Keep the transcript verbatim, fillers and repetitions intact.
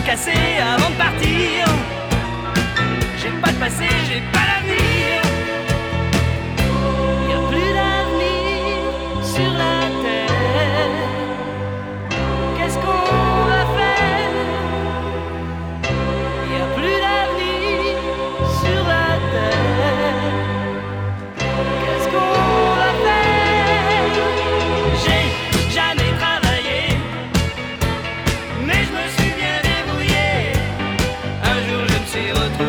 cassé avant de partir. J'ai pas de passé, j'ai pas d'avenir. Y a plus d'avenir sur la terre. Qu'est-ce qu'on va faire? Y a plus d'avenir sur la terre. Qu'est-ce qu'on va faire? J'ai jamais travaillé, mais je me suis bien débrouillé. Un jour je me suis retrouvé